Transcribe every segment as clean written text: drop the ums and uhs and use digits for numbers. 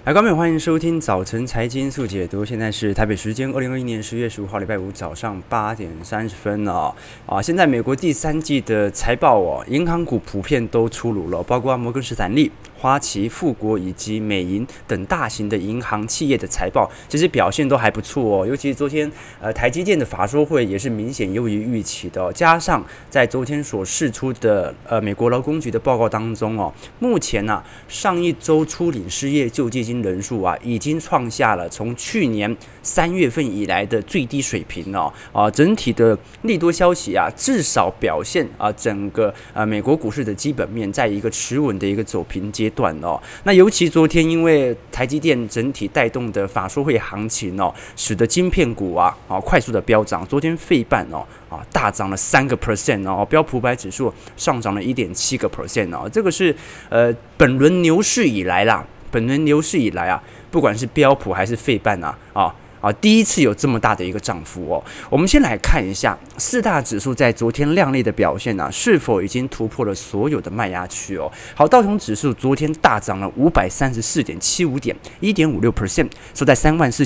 来，观众朋友，欢迎收听早晨财经速解读。现在是台北时间2021年10月15号，礼拜五早上8点30分哦。现在美国第三季的财报银行股普遍都出炉了，包括摩根士丹利、花旗、富国以及美银等大型的银行企业的财报，其实表现都还不错哦。尤其是昨天台积电的法说会也是明显优于预期的加上在昨天所释出的美国劳工局的报告当中目前上一周初领失业救济金人数已经创下了从去年3月份以来的最低水平整体的利多消息至少表现整个美国股市的基本面在一个持稳的一个走平阶段那尤其昨天因为台积电整体带动的法说会行情使得晶片股快速的飙涨，昨天费半大涨了3%标普500指数上涨了1.7%这个是本轮牛市以来不管是标普还是费半第一次有这么大的一个涨幅我们先来看一下四大指数在昨天亮丽的表现是否已经突破了所有的卖压区好，道琼指数昨天大涨了534.75点 1.56%， 收在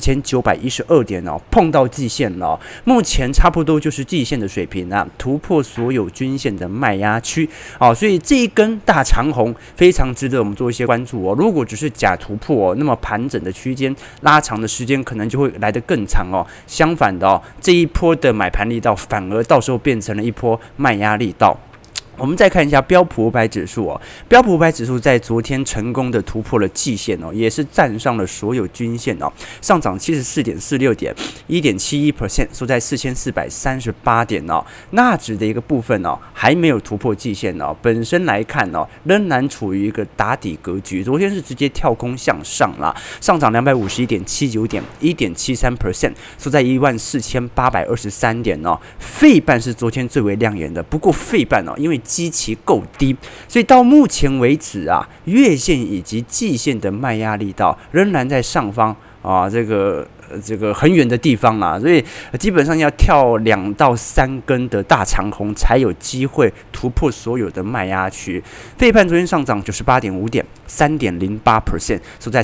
34,912点碰到季线了目前差不多就是季线的水平突破所有均线的卖压区所以这一根大长红非常值得我们做一些关注如果只是假突破那么盘整的区间拉长的时间可能就会来得更长相反的这一波的买盘力道反而到时候变成了一波卖压力道。我们再看一下标普500指数标普500指数在昨天成功的突破了季线也是站上了所有均线上涨74.46点 1.71%， 收在4438点纳指的一个部分还没有突破季线本身来看仍然处于一个打底格局，昨天是直接跳空向上啦，上涨251.79点 1.73%， 收在14823点费半是昨天最为亮眼的，不过费半因为基期够低，所以到目前为止月线以及季线的卖压力道仍然在上方这个很远的地方啦，所以基本上要跳2到3根的大长红才有机会突破所有的卖压区。费半昨天上涨98.5点 3.08%， 收在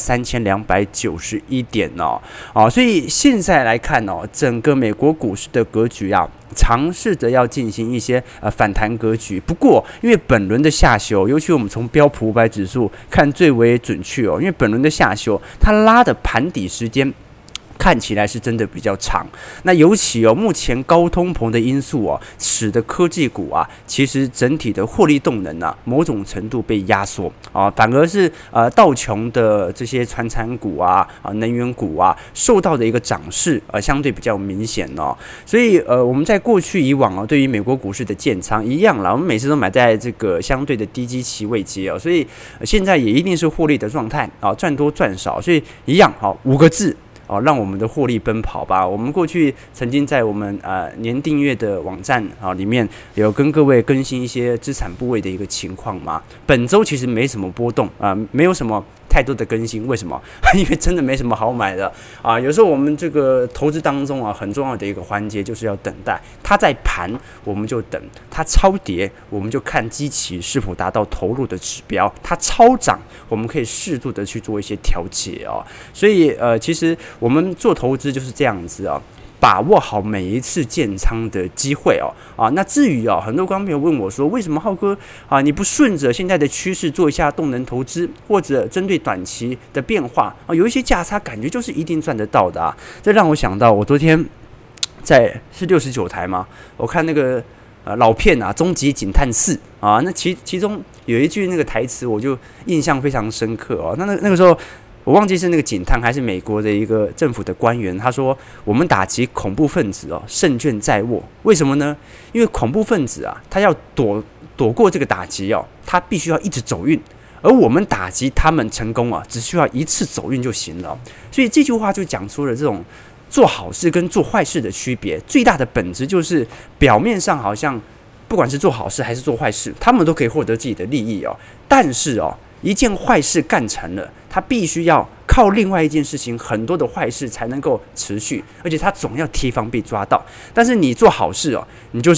3291点所以现在来看整个美国股市的格局尝试着要进行一些反弹格局，不过因为本轮的下修，尤其我们从标普500指数看最为准确因为本轮的下修它拉的盘底时间看起来是真的比较长，那尤其目前高通膨的因素使得科技股其实整体的获利动能某种程度被压缩反而是道琼的这些传产股能源股受到的一个涨势相对比较明显所以我们在过去以往对于美国股市的建仓一样啦，我们每次都买在这个相对的低基期位阶所以现在也一定是获利的状态赚多赚少，所以一样5个字让我们的获利奔跑吧。我们过去曾经在我们年订阅的网站里面有跟各位更新一些资产部位的一个情况嘛。本周其实没什么波动没有什么太多的更新，为什么？因为真的没什么好买的有时候我们这个投资当中很重要的一个环节就是要等待，它在盘我们就等，它超跌我们就看基期是否达到投入的指标，它超涨我们可以适度的去做一些调节所以其实我们做投资就是这样子把握好每一次建仓的机会那至于很多观众朋友问我说，为什么浩哥你不顺着现在的趋势做一下动能投资，或者针对短期的变化有一些价差感觉就是一定赚得到的这让我想到我昨天是69台吗？我看那个老片终极警探4那其中有一句那个台词我就印象非常深刻那个时候我忘记是那个警探还是美国的一个政府的官员，他说我们打击恐怖分子胜券在握。为什么呢？因为恐怖分子他要躲过这个打击他必须要一直走运，而我们打击他们成功只需要一次走运就行了所以这句话就讲出了这种做好事跟做坏事的区别，最大的本质就是表面上好像不管是做好事还是做坏事，他们都可以获得自己的利益但是一件坏事干成了，他必须要靠另外一件事情，很多的坏事才能够持续，而且他总要提防被抓到。但是你做好事你就是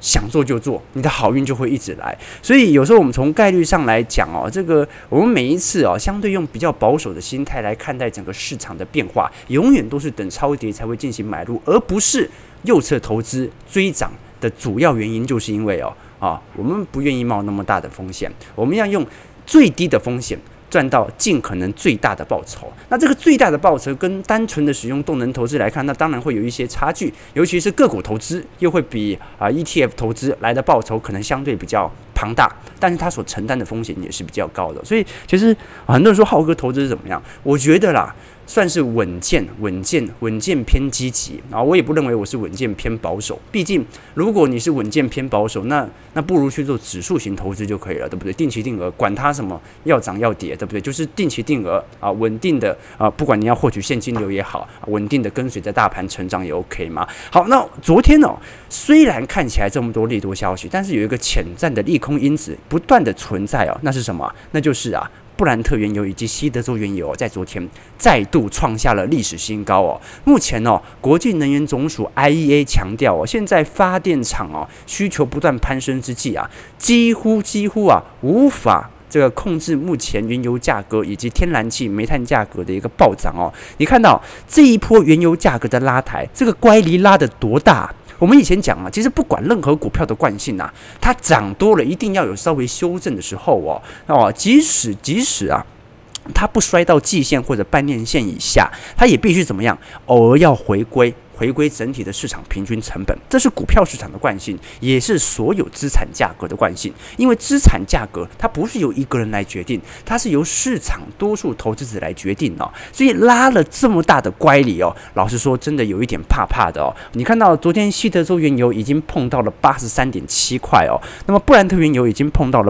想做就做，你的好运就会一直来。所以有时候我们从概率上来讲哦，这个我们每一次哦，相对用比较保守的心态来看待整个市场的变化，永远都是等超跌才会进行买入，而不是右侧投资追涨的主要原因，就是因为我们不愿意冒那么大的风险，我们要用最低的风险赚到尽可能最大的报酬。那这个最大的报酬跟单纯的使用动能投资来看，那当然会有一些差距，尤其是个股投资又会比ETF 投资来的报酬可能相对比较庞大，但是它所承担的风险也是比较高的。所以其实很多人说浩哥投资是怎么样，我觉得啦，算是稳健偏积极啊，我也不认为我是稳健偏保守。毕竟如果你是稳健偏保守，那不如去做指数型投资就可以了，对不对？定期定额，管它什么要涨要跌，对不对？就是定期定额啊，稳定的不管你要获取现金流也好，稳定的跟随着大盘成长也 OK 嘛。好，那昨天虽然看起来这么多利多消息，但是有一个潜在的利空因子不断的存在那是什么？那就是布兰特原油以及西德州原油在昨天再度创下了历史新高目前国际能源总署 IEA 强调现在发电厂需求不断攀升之际几乎无法这个控制目前原油价格以及天然气、煤炭价格的一个暴涨你看到这一波原油价格的拉抬，这个乖离拉得多大？我们以前讲其实不管任何股票的惯性它涨多了一定要有稍微修正的时候即使它不摔到季线或者半年线以下，它也必须怎么样？偶尔要回归整体的市场平均成本，这是股票市场的惯性，也是所有资产价格的惯性。因为资产价格它不是由一个人来决定，它是由市场多数投资者来决定所以拉了这么大的乖离老实说真的有一点怕的你看到昨天西德州原油已经碰到了83.7块那么布兰特原油已经碰到了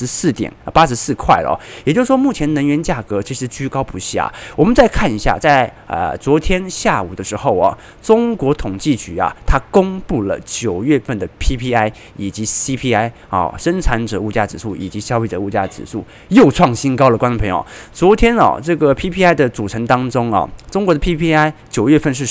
84块了也就是说目前能源价格其实居高不下。我们再看一下，在昨天下午的时候中国统计局它公布了9月份的 PPI 以及 CPI 生产者物价指数以及消费者物价指数又创新高了，观众朋友。昨天这个 PPI 的组成当中中国的 PPI 9月份是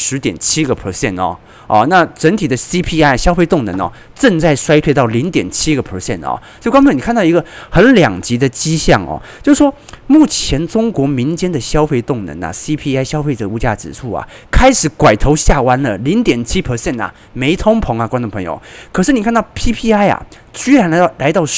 10.7% 那整体的 CPI 消费动能正在衰退到0.7% 所以观众朋友你看到一个很两极的迹象就是说目前中国民间的消费动能CPI 消费者物价指数开始拐头下弯了 0.7% 没通膨观众朋友。可是你看到 PPI 居然来到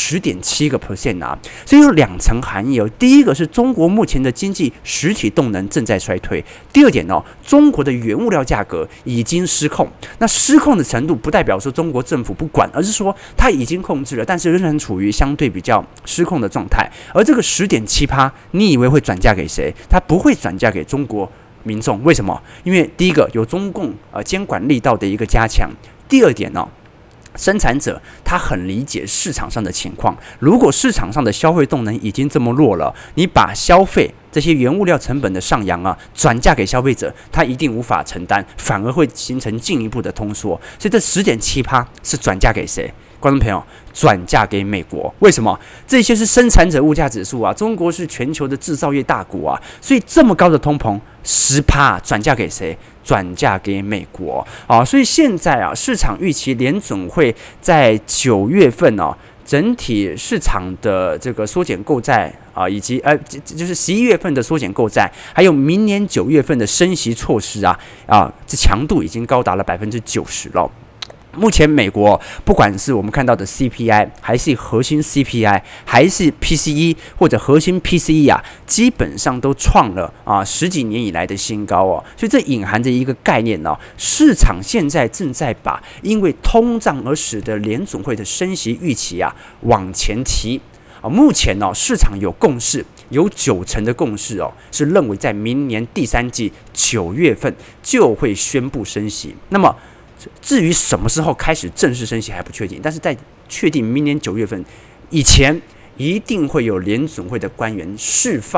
10.7% 所以有两层含义第一个是中国目前的经济实体动能正在衰退，第二点中国的原物料价格已经失控。那失控的程度不代表说中国政府不管，而是说它已经控制了，但是仍然处于相对比较失控的状态。而这个10.7%，你以为会转嫁给谁？它不会转嫁给中国民众。为什么？因为第一个有中共监管力道的一个加强，第二点生产者他很理解市场上的情况，如果市场上的消费动能已经这么弱了，你把消费这些原物料成本的上扬转嫁给消费者，他一定无法承担，反而会形成进一步的通缩。所以这10.7%是转嫁给谁？观众朋友，转嫁给美国。为什么？这些是生产者物价指数中国是全球的制造业大国所以这么高的通膨10%转嫁给谁？转嫁给美国所以现在市场预期联准会在9月份整体市场的这个缩减购债以及就是11月份的缩减购债，还有明年9月份的升息措施这强度已经高达了90%了。目前美国不管是我们看到的 CPI 还是核心 CPI 还是 PCE 或者核心 PCE 基本上都创了10几年以来的新高所以这隐含着一个概念市场现在正在把因为通胀而使得联准会的升息预期往前提目前市场有共识，有90%的共识是认为在明年第三季9月份就会宣布升息。那么至于什么时候开始正式升息还不确定，但是在确定明年9月份以前，一定会有联准会的官员释放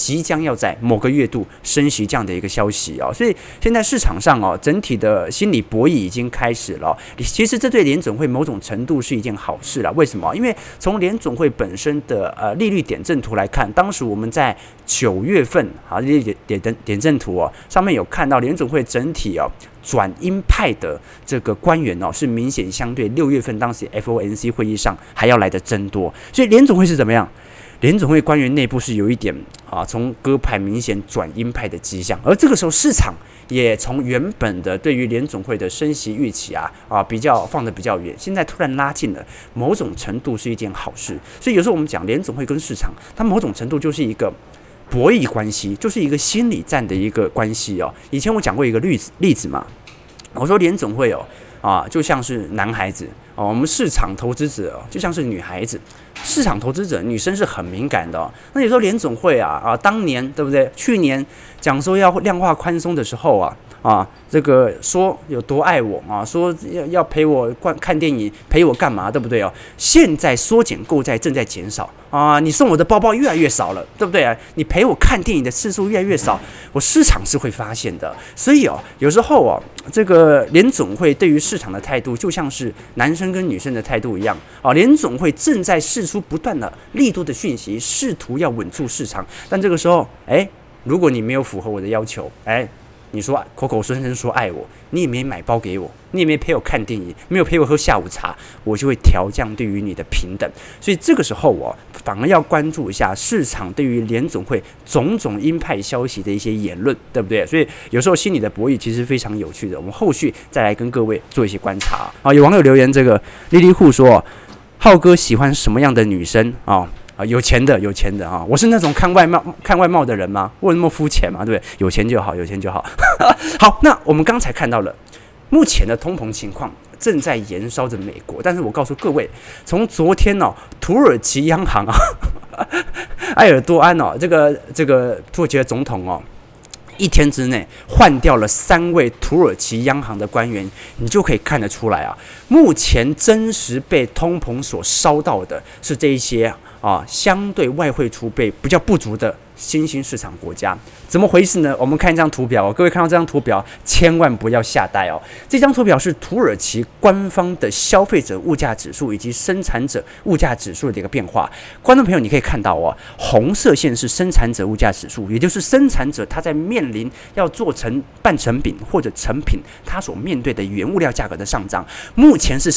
即将要在某个月度升息这样的一个消息哦，所以现在市场上哦，整体的心理博弈已经开始了。其实这对联准会某种程度是一件好事啦。为什么？因为从联准会本身的利率点阵图来看，当时我们在9月份啊，利率点阵图哦，上面有看到联准会整体哦转鹰派的这个官员哦，是明显相对6月份当时 FOMC 会议上还要来的增多。所以联准会是怎么样？联总会官员内部是有一点从鸽派明显转鹰派的迹象，而这个时候市场也从原本的对于联总会的升息预期比较放得比较远，现在突然拉近了，某种程度是一件好事。所以有时候我们讲联总会跟市场，它某种程度就是一个博弈关系，就是一个心理战的一个关系哦。以前我讲过一个例子嘛，我说联总会就像是男孩子我们市场投资者就像是女孩子。市场投资者女生是很敏感的那有时候联总会当年对不对？去年讲说要量化宽松的时候这个说有多爱我说要陪我看电影，陪我干嘛，对不对现在缩减购债正在减少你送我的包包越来越少了，对不对你陪我看电影的次数越来越少，我市场是会发现的。所以有时候这个联总会对于市场的态度，就像是男生跟女生的态度一样联总会正在释出不断的力度的讯息，试图要稳住市场。但这个时候，如果你没有符合我的要求，你说口口声声说爱我，你也没买包给我，你也没陪我看电影，没有陪我喝下午茶，我就会调降对于你的平等。所以这个时候反而要关注一下市场对于联总会种种鹰派消息的一些言论，对不对？所以有时候心理的博弈其实非常有趣的，我们后续再来跟各位做一些观察有网友留言，这个莉莉户说，浩哥喜欢什么样的女生有钱的我是那种看外貌的人吗？我有那么肤浅吗？对不对？有钱就好。好，那我们刚才看到了目前的通膨情况正在延烧着美国，但是我告诉各位，从昨天土耳其央行埃尔多安这个土耳其的总统一天之内换掉了3位土耳其央行的官员，你就可以看得出来目前真实被通膨所烧到的是这一些相对外汇储备比较不足的新兴市场国家。怎么回事呢？我们看一张图表各位看到这张图表千万不要吓呆这张图表是土耳其官方的消费者物价指数以及生产者物价指数的一个变化。观众朋友你可以看到红色线是生产者物价指数，也就是生产者他在面临要做成半成品或者成品他所面对的原物料价格的上涨，目前是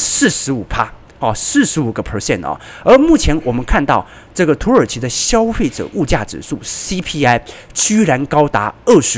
45%，45%而目前我们看到这个土耳其的消费者物价指数 CPI 居然高达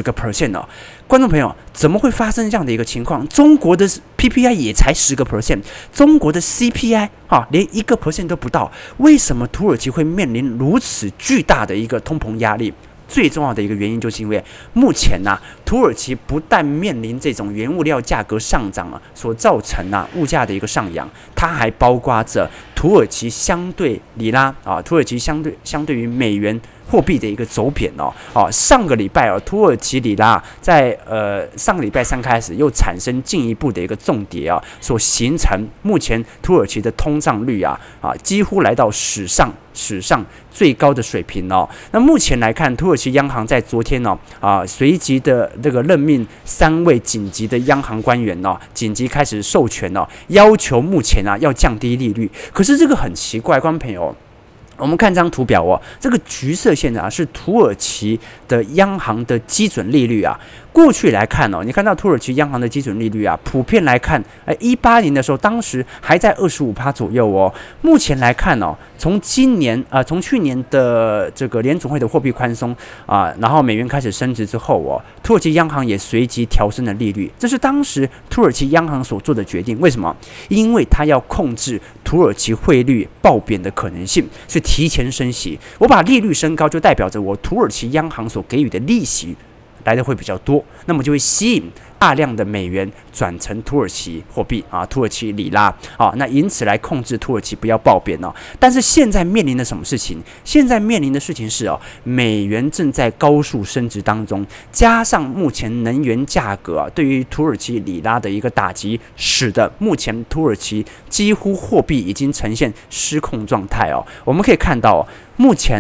20%观众朋友，怎么会发生这样的一个情况？中国的 PPI 也才10%，中国的 CPI 连1% 都不到，为什么土耳其会面临如此巨大的一个通膨压力？最重要的一个原因就是因为目前土耳其不但面临这种原物料价格上涨所造成物价的一个上扬，它还包括着土耳其相对里拉土耳其相对于美元货币的一个走贬上个礼拜土耳其里拉在上个礼拜3开始又产生进一步的一个重跌所形成目前土耳其的通胀率几乎来到史上最高的水平那目前来看，土耳其央行在昨天随即的这个任命3位紧急的央行官员紧急开始授权要求目前要降低利率。可是这个很奇怪，观众朋友。我们看这张图表这个橘色线是土耳其的央行的基准利率过去来看你看到土耳其央行的基准利率普遍来看，18年的时候，当时还在25%左右目前来看从去年的这个联总会的货币宽松然后美元开始升值之后土耳其央行也随即调升了利率，这是当时土耳其央行所做的决定。为什么？因为它要控制土耳其汇率暴贬的可能性，所以提前升息。我把利率升高，就代表着我土耳其央行所给予的利息来的会比较多，那么就会吸引大量的美元转成土耳其货币土耳其里拉那因此来控制土耳其不要暴贬但是现在面临的什么事情？现在面临的事情是美元正在高速升值当中，加上目前能源价格对于土耳其里拉的一个打击，使得目前土耳其几乎货币已经呈现失控状态我们可以看到目前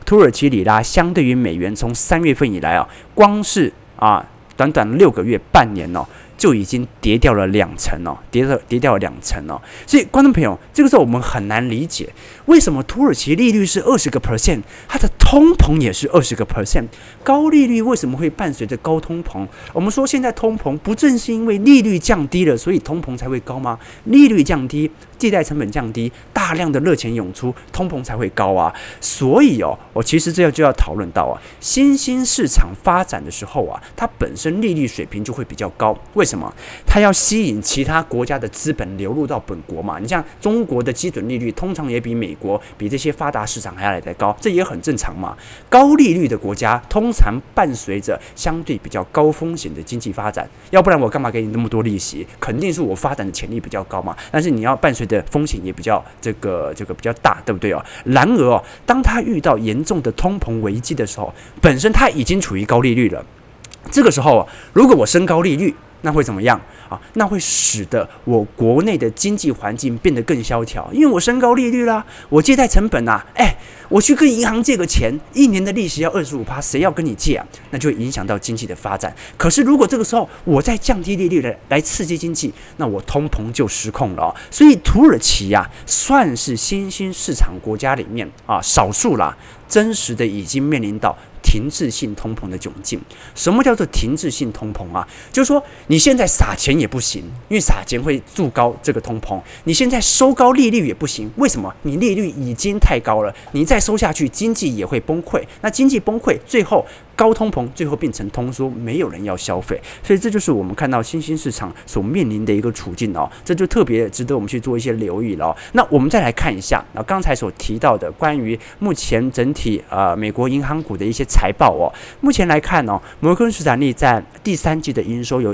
土耳其里拉相对于美元，从3月份以来光是短短6个月、半年就已经跌掉了20%跌掉了20%所以观众朋友，这个时候我们很难理解，为什么土耳其利率是20%，它的通膨也是20%，高利率为什么会伴随着高通膨？我们说现在通膨不正是因为利率降低了，所以通膨才会高吗？利率降低，借贷成本降低，大量的热钱涌出，通膨才会高啊。所以我其实这就要讨论到新兴市场发展的时候它本身利率水平就会比较高。为什么？它要吸引其他国家的资本流入到本国嘛。你像中国的基准利率通常也比美国、比这些发达市场还要来得高，这也很正常嘛。高利率的国家通常伴随着相对比较高风险的经济发展，要不然我干嘛给你那么多利息？肯定是我发展的潜力比较高嘛。但是你要伴随的风险也比较这个比较大，对不对然而当它遇到严重的通膨危机的时候，本身它已经处于高利率了。这个时候如果我升高利率，那会怎么样那会使得我国内的经济环境变得更萧条，因为我升高利率啦，我借贷成本我去跟银行借个钱，1年的利息要25%，谁要跟你借那就会影响到经济的发展。可是如果这个时候我再降低利率来刺激经济，那我通膨就失控了所以土耳其算是新兴市场国家里面少数啦，真实的已经面临到停滞性通膨的窘境。什么叫做停滞性通膨就是说你现在撒钱也不行，因为撒钱会助高这个通膨。你现在收高利率也不行，为什么？你利率已经太高了，你再收下去，经济也会崩溃。那经济崩溃，最后高通膨，最后变成通缩，没有人要消费。所以这就是我们看到新兴市场所面临的一个处境这就特别值得我们去做一些留意了那我们再来看一下刚才所提到的关于目前整体美国银行股的一些财报目前来看摩根士丹利在第3季的营收有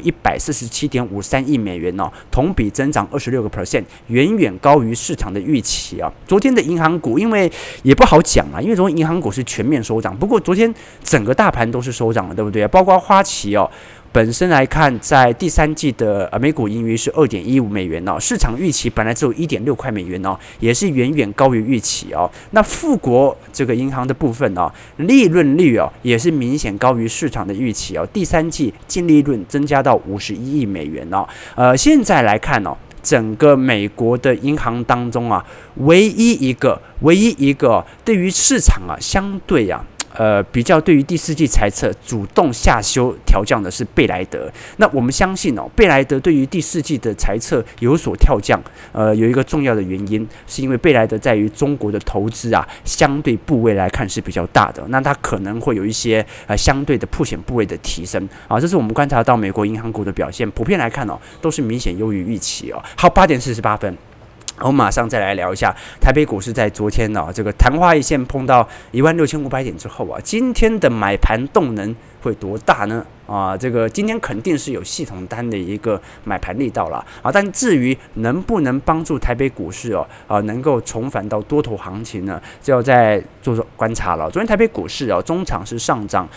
147.53亿美元同比增长26%，远远高于市场的预期昨天的银行股因为也不好讲因为昨天银行股是全面收涨，不过昨天整个大盘都是收涨的，对不对？包括花旗本身来看，在第3季的每股盈余是2.15美元市场预期本来只有1.6块美元也是远远高于预期那富国这个银行的部分利润率也是明显高于市场的预期第3季净利润增加到51亿美元现在来看整个美国的银行当中唯一一个对于市场相对比较对于第4季财测主动下修调降的是贝莱德。那我们相信贝莱德对于第4季的财测有所调降，有一个重要的原因，是因为贝莱德在于中国的投资相对部位来看是比较大的，那它可能会有一些相对的曝险部位的提升这是我们观察到美国银行股的表现，普遍来看都是明显优于预期好，8点48分。我们马上再来聊一下台北股市在昨天这个昙花一现碰到16500点之后今天的买盘动能会多大呢？这个今天肯定是有系统单的一个买盘力道了但至于能不能帮助台北股市能够重返到多头行情呢，就要再做观察了。昨天台北股市中场是上涨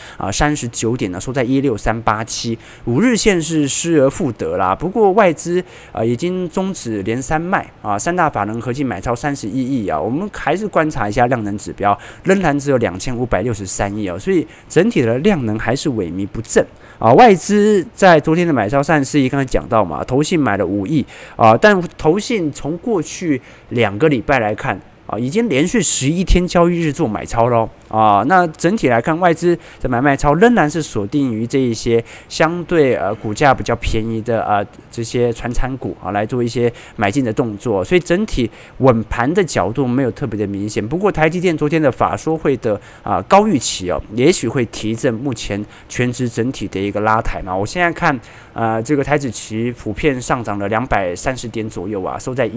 39点收在16387，5日线是失而复得啦。不过外资已经终止连三卖三大法人合计买超31亿我们还是观察一下量能指标，仍然只有2563亿所以整体的量能还是萎靡不振外资在昨天的买超34亿，刚才讲到嘛，投信买了5亿但投信从过去2个礼拜来看已经连续11天交易日做买超咯那整体来看，外资的买卖超仍然是锁定于这一些相对股价比较便宜的这些传产股来做一些买进的动作，所以整体稳盘的角度没有特别的明显。不过台积电昨天的法说会的高预期也许会提振目前全指整体的一个拉抬嘛。我现在看这个台指期普遍上涨了230点左右收在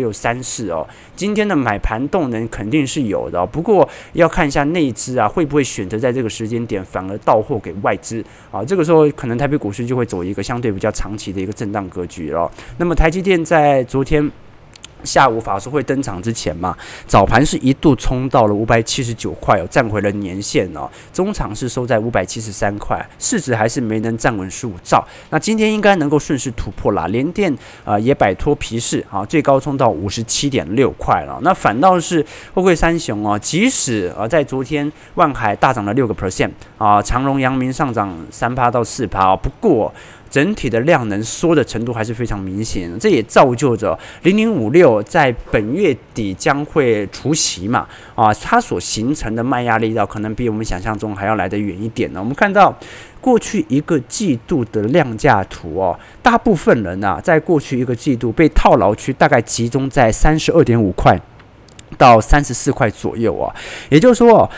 16634今天的买盘动能肯定是有的不过要看一下内资会不会选择在这个时间点反而到货给外资这个时候可能台北股市就会走一个相对比较长期的一个震荡格局了。那么台积电在昨天下午法说会登场之前嘛，早盘是一度冲到了579块哦，站回了年线哦。中场是收在573块，市值还是没能站稳15兆。那今天应该能够顺势突破啦，联电也摆脱疲势啊，最高冲到57.6块了。那反倒是货柜三雄哦，即使在昨天万海大涨了6%啊，长荣、阳明上涨3%到4%哦，不过整体的量能缩的程度还是非常明显，这也造就着0056在本月底将会除息嘛，它所形成的卖压力道可能比我们想象中还要来得远一点呢。我们看到过去一个季度的量价图哦，大部分人在过去一个季度被套牢区大概集中在32.5块到34块左右啊，也就是说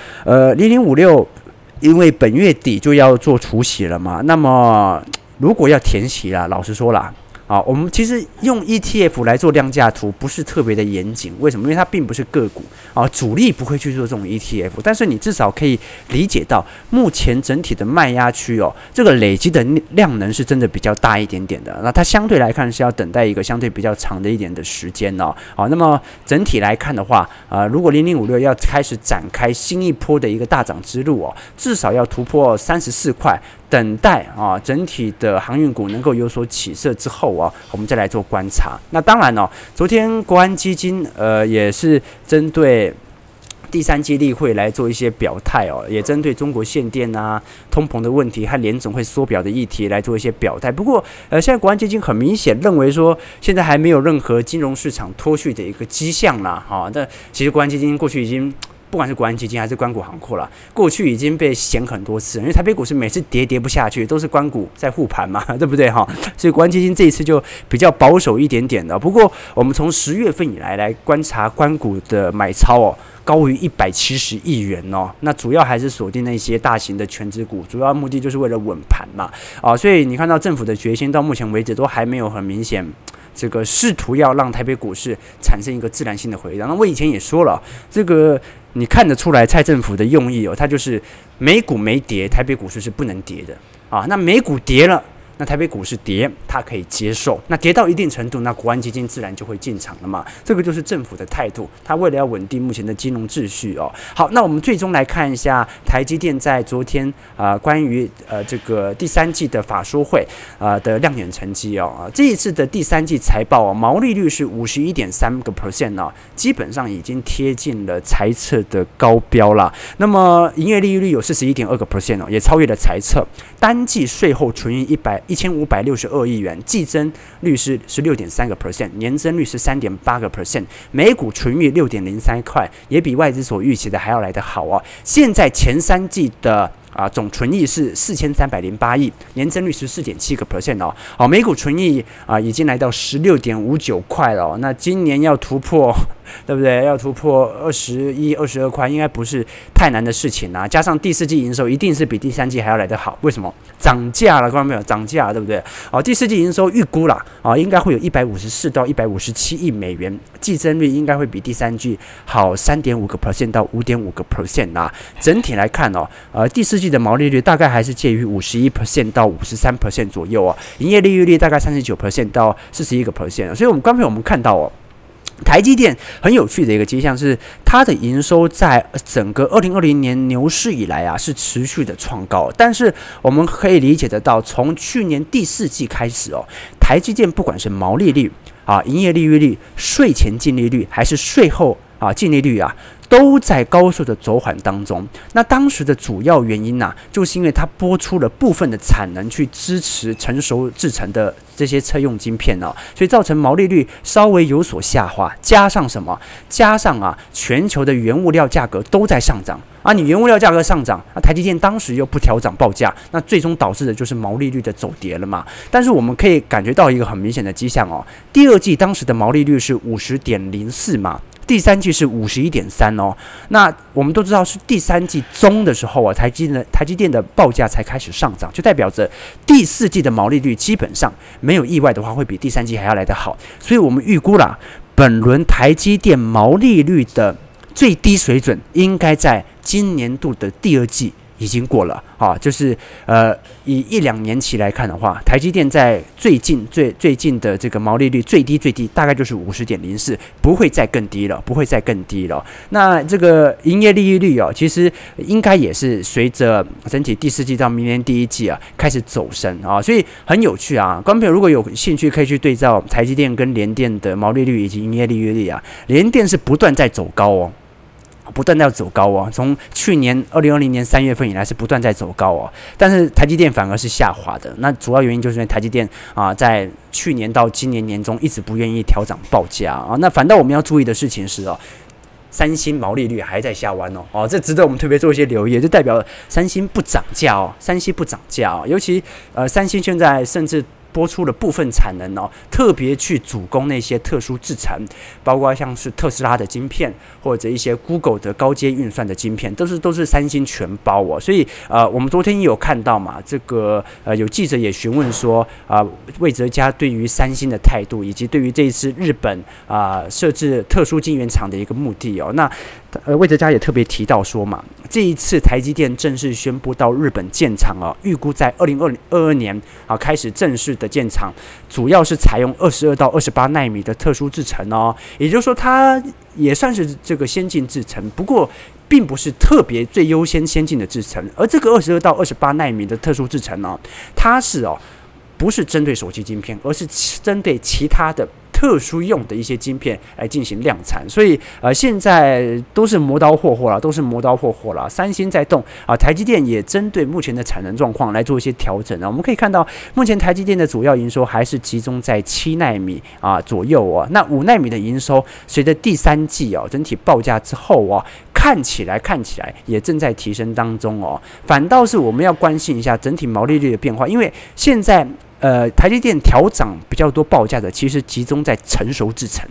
0056因为本月底就要做除息了嘛，那么如果要填息啦，老实说啦，我们其实用 ETF 来做量价图不是特别的严谨，为什么？因为它并不是个股主力不会去做这种 ETF， 但是你至少可以理解到目前整体的卖压区这个累积的量能是真的比较大一点点的，那它相对来看是要等待一个相对比较长的一点的时间那么整体来看的话，如果0056要开始展开新一波的一个大涨之路至少要突破34块。等待整体的航运股能够有所起色之后我们再来做观察。那当然昨天国安基金也是针对第三季例会来做一些表态也针对中国限电通膨的问题和联总会缩表的议题来做一些表态。不过现在国安基金很明显认为说，现在还没有任何金融市场脱序的一个迹象啦但其实国安基金过去已经。不管是国安基金还是官股行库啦，过去已经被嫌很多次了，因为台北股市每次跌不下去，都是官股在护盘嘛，对不对所以国安基金这一次就比较保守一点点的。不过我们从10月份以来观察官股的买超高于170亿元那主要还是锁定那些大型的权值股，主要目的就是为了稳盘嘛所以你看到政府的决心到目前为止都还没有很明显。这个试图要让台北股市产生一个自然性的回档。那我以前也说了，这个你看得出来蔡政府的用意它就是美股没跌，台北股市是不能跌的那美股跌了。那台北股市跌，它可以接受。那跌到一定程度，那国安基金自然就会进场了嘛。这个就是政府的态度，它为了要稳定目前的金融秩序好，那我们最终来看一下台积电在昨天关于这个第三季的法说会的亮眼成绩这一次的第三季财报毛利率是51.3%基本上已经贴近了财测的高标啦。那么营业利润率有41.2%也超越了财测。单季税后纯益1562亿元，季增率是16.3%，年增率是3.8%，每股纯益6.03块，也比外资所预期的还要来得好现在前三季的总纯益是4308亿，年增率14.7%每股纯益已经来到16.59块了那今年要突破，对不对？要突破21、22块，应该不是太难的事情加上第四季营收一定是比第三季还要来得好，为什么？涨价了，看到没有？涨价了，对不对？第四季营收预估啦应该会有154到157亿美元，季增率应该会比第三季好3.5% 到5.5% 整体来看第四季的毛利率大概还是介于51% 到53% 左右营业利润率大概39% 到41%，所以观众朋友我们看到台积电很有趣的一个迹象是，它的营收在整个2020年牛市以来是持续的创高，但是我们可以理解得到，从去年第四季开始台积电不管是毛利率营业利润率、税前净利率还是税后净利率都在高速的走缓当中。那当时的主要原因就是因为它拨出了部分的产能去支持成熟制成的这些车用晶片所以造成毛利率稍微有所下滑。加上什么？加上全球的原物料价格都在上涨你原物料价格上涨，台积电当时又不调涨报价，那最终导致的就是毛利率的走跌了嘛。但是我们可以感觉到一个很明显的迹象第二季当时的毛利率是50.04嘛。第三季是51.3那我们都知道是第三季中的时候台积电的报价才开始上涨，就代表着第四季的毛利率基本上没有意外的话会比第三季还要来得好，所以我们预估啦，本轮台积电毛利率的最低水准应该在今年度的第二季已经过了啊，就是以1-2年期来看的话，台积电在最近的这个毛利率最低大概就是50.04%，不会再更低了，那这个营业利益率哦，其实应该也是随着整体第4季到明年第1季啊开始走升啊，所以很有趣啊。观众朋友如果有兴趣，可以去对照台积电跟联电的毛利率以及营业利益率啊，联电是不断在走高哦。从去年2020年3月份以来是不断在走高哦，但是台积电反而是下滑的。那主要原因就是因为台积电啊，在去年到今年年中一直不愿意调涨报价啊。那反倒我们要注意的事情是哦，三星毛利率还在下弯哦，这值得我们特别做一些留意，就代表三星不涨价哦，尤其三星现在甚至拨出了部分产能哦，特别去主攻那些特殊制程，包括像是特斯拉的晶片，或者一些 Google 的高阶运算的晶片，都是三星全包哦。所以我们昨天也有看到嘛，这个有记者也询问说魏哲家对于三星的态度，以及对于这一次日本设置特殊晶圆厂的一个目的哦。那魏哲家也特别提到说嘛，这一次台积电正式宣布到日本建厂哦，预估在2022年开始正式的建厂，主要是采用22到28奈米的特殊制程哦，也就是说它也算是这个先进制程，不过并不是特别最优先先进的制程，而这个22到28奈米的特殊制程哦，它是不是针对手机晶片，而是针对其他的特殊用的一些晶片来进行量产，所以现在都是磨刀霍霍了，三星在动台积电也针对目前的产能状况来做一些调整我们可以看到，目前台积电的主要营收还是集中在7奈米左右那5奈米的营收随着第3季整体报价之后看起来也正在提升当中反倒是我们要关心一下整体毛利率的变化，因为现在台积电调涨比较多报价的，其实集中在成熟制程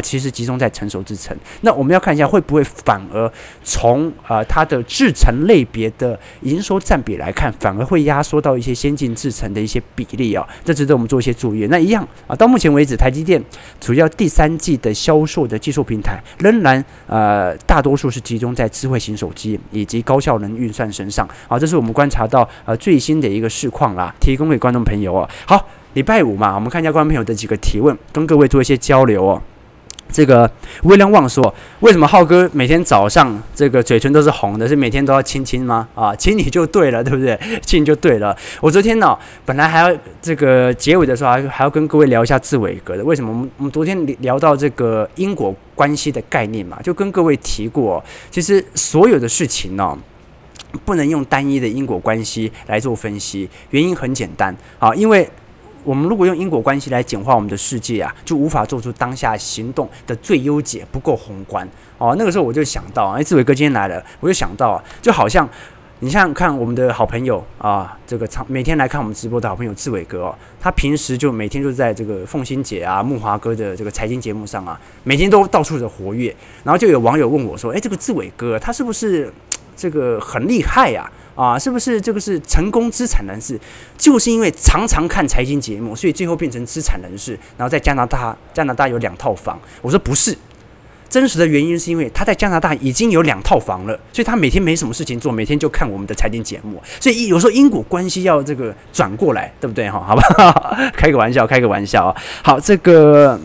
那我们要看一下，会不会反而从它的制程类别的营收占比来看，反而会压缩到一些先进制程的一些比例这值得我们做一些注意。那一样到目前为止，台积电主要第3季的销售的技术平台，仍然大多数是集中在智慧型手机以及高效能运算身上这是我们观察到最新的一个市况啦，提供给观众朋友好，礼拜5嘛，我们看一下观众朋友的几个提问，跟各位做一些交流这个威廉旺说，为什么浩哥每天早上这个嘴唇都是红的？是每天都要亲亲吗？亲你就对了，对不对？亲你就对了。我昨天本来还要这个结尾的时候还要跟各位聊一下字尾格的。为什么？我们昨天聊到这个因果关系的概念嘛，就跟各位提过其实所有的事情不能用单一的因果关系来做分析，原因很简单因为我们如果用因果关系来简化我们的世界就无法做出当下行动的最优解，不够宏观那个时候我就想到志伟哥今天来了，我就想到就好像你想想看，我们的好朋友这个每天来看我们直播的好朋友志伟哥他平时就每天就在这个凤欣姐木华哥的这个财经节目上每天都到处的活跃，然后就有网友问我说，这个志伟哥他是不是这个很厉害是不是这个是成功资产人士？就是因为常常看财经节目，所以最后变成资产人士，然后在加拿大有2套房。我说不是，真实的原因是因为他在加拿大已经有2套房了，所以他每天没什么事情做，每天就看我们的财经节目。所以有时候因果关系要这个转过来，对不对好吧？开个玩笑好，这个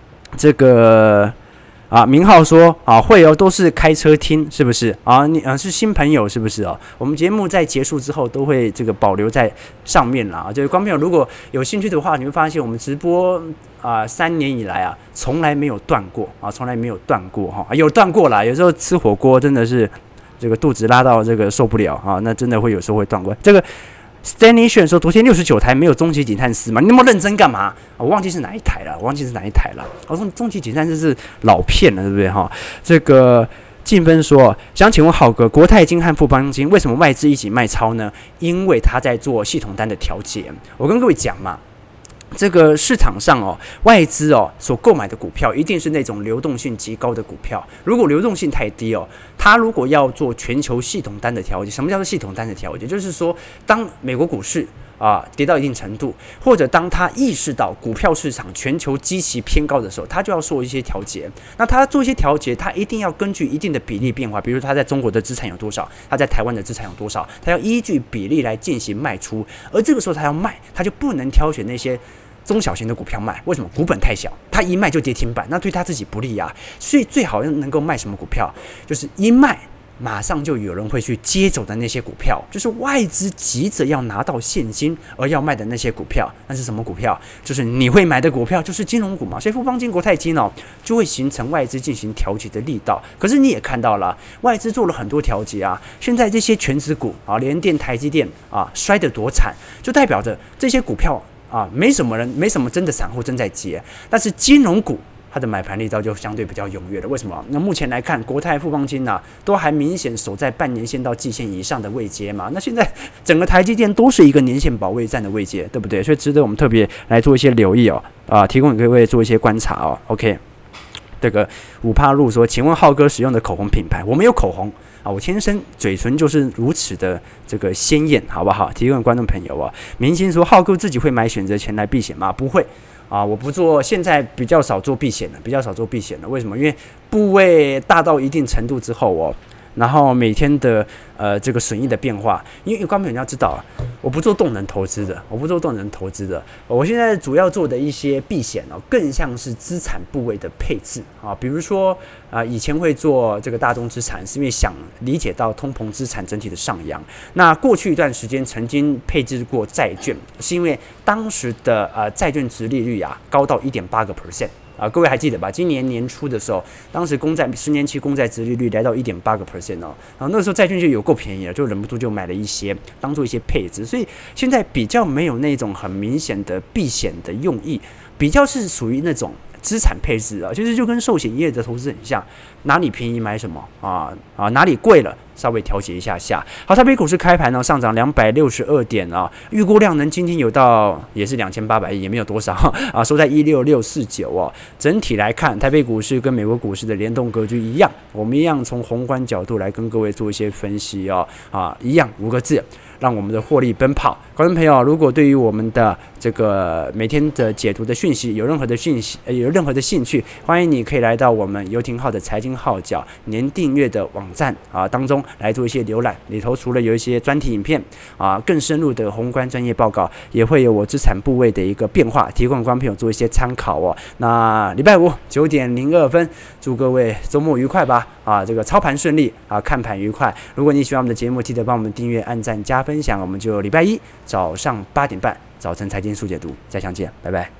明浩说会都是开车听，是不是你是新朋友是不是我们节目在结束之后都会这个保留在上面啦就是观众朋友如果有兴趣的话，你会发现我们直播3年以来从来没有断过有断过啦，有时候吃火锅真的是这个肚子拉到这个受不了那真的会有时候会断过这个。Stanley 选说，昨天69台没有终极警探4嘛？你那么认真干嘛？我忘记是哪一台了。我说终极警探4是老片了，对不对这个进分说，想请问浩哥，国泰金和富邦金为什么外资一起卖超呢？因为他在做系统单的调节。我跟各位讲嘛。这个市场上外资所购买的股票一定是那种流动性极高的股票。如果流动性太低它如果要做全球系统单的调节，什么叫做系统单的调节？就是说，当美国股市跌到一定程度，或者当他意识到股票市场全球基期偏高的时候，他就要做一些调节。那他做一些调节，他一定要根据一定的比例变化，比如他在中国的资产有多少，他在台湾的资产有多少，他要依据比例来进行卖出。而这个时候他要卖，他就不能挑选那些中小型的股票卖，为什么？股本太小，他一卖就跌停板，那对他自己不利啊。所以最好能够卖什么股票，就是一卖马上就有人会去接走的那些股票，就是外资急着要拿到现金而要卖的那些股票。那是什么股票？就是你会买的股票，就是金融股嘛。所以富邦金、国泰金就会形成外资进行调节的力道。可是你也看到了，外资做了很多调节啊。现在这些全指股联电、台积电摔得多惨，就代表着这些股票没什么人，没什么真的散户正在接。但是金融股，它的买盘力道就相对比较踊跃了。为什么？那目前来看，国泰、富邦金都还明显守在半年线到季线以上的位阶嘛。那现在整个台积电都是一个年线保卫战的位阶，对不对？所以值得我们特别来做一些留意提供给各位做一些观察OK， 这个五帕路说，请问浩哥使用的口红品牌？我没有口红我天生嘴唇就是如此的这个鲜艳，好不好？提供观众朋友明星说，浩哥自己会买选择权来避险吗？不会。我不做，现在比较少做避险了，为什么？因为部位大到一定程度之后然后每天的这个损益的变化，因为观众朋友你要知道，我不做动能投资的，我现在主要做的一些避险更像是资产部位的配置比如说以前会做这个大宗资产，是因为想理解到通膨资产整体的上扬。那过去一段时间曾经配置过债券，是因为当时的债券殖利率高到 1.8%。各位还记得吧？今年年初的时候，当时10年期公债殖利率来到 1.8% 那时候债券就有够便宜了，就忍不住就买了一些，当做一些配置。所以现在比较没有那种很明显的避险的用意，比较是属于那种资产配置其实就跟寿险业的投资很像，哪里便宜买什么哪里贵了稍微调节一下。好，台北股市开盘上涨262点预估量能今天有到也是2800亿，也没有多少收在16649整体来看，台北股市跟美国股市的联动格局一样，我们一样从宏观角度来跟各位做一些分析一样5个字，让我们的获利奔跑。观众朋友，如果对于我们的这个每天的解读的讯息有任何的兴趣，欢迎你可以来到我们游艇号的财经号角年订阅的网站当中来做一些浏览，里头除了有一些专题影片更深入的宏观专业报告，也会有我资产部位的一个变化，提供观众朋友做一些参考那礼拜五9点02分，祝各位周末愉快吧这个操盘顺利看盘愉快。如果你喜欢我们的节目，记得帮我们订阅、按赞、加分享。我们就礼拜一早上8点半早晨财经速解读再相见，拜拜。